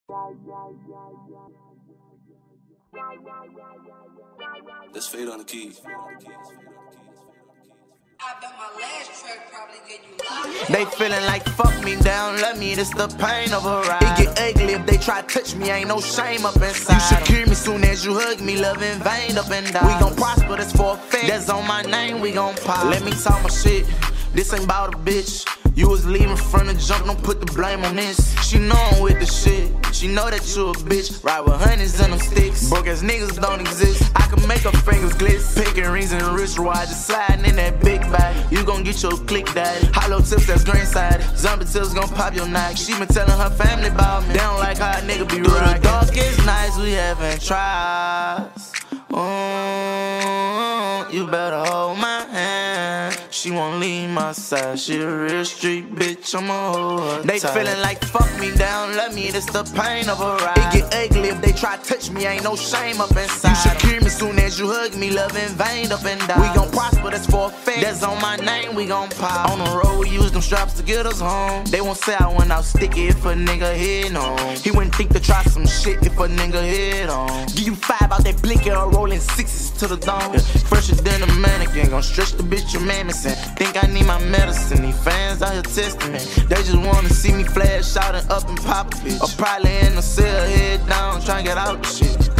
That's Fade on the keys. I bet my last track probably get you locked. They feeling like fuck me down, love me, this the pain of a ride. It get ugly if they try to touch me, ain't no shame up inside. You should hear me soon as you hug me, love in vain up and down. We gon' prosper, that's for a fact, that's on my name, we gon' pop. Let me talk my shit, this ain't about a bitch. You was leaving from the jump, don't put the blame on this. She know I'm with the shit, she know that you a bitch. Ride with honeys and them sticks, broke ass niggas don't exist. I can make her fingers glitz, picking rings and wristwatch, just sliding in that big bag. You gon' get your click daddy, hollow tips that's green side. Zombie tips gon' pop your neck. She been telling her family about me, they don't like how a nigga be rockin'. The darkest nights we having trials. You better hold my hand. She won't leave my side. She a real street bitch, I'm a hoe. They feeling like fuck me down, love me, this the pain of a ride. It get ugly if they try to touch me, ain't no shame up inside. You should hear me soon as you hug me, love in vain up and down. We gon' prosper, that's for a fact, that's on my name, we gon' pop. On the road, we use them straps to get us home. They won't say I went out sticky if a nigga hit on. He wouldn't think to try some shit if a nigga hit on. Give you 5 out that blinking or rolling 6s to the dome. Fresher than a mannequin, gon' stretch the bitch your mammoth. Think I need my medicine, these fans out here testing me. They just wanna see me flash out and up and pop a bitch. Or probably in the cell, head down, tryna get out the shit.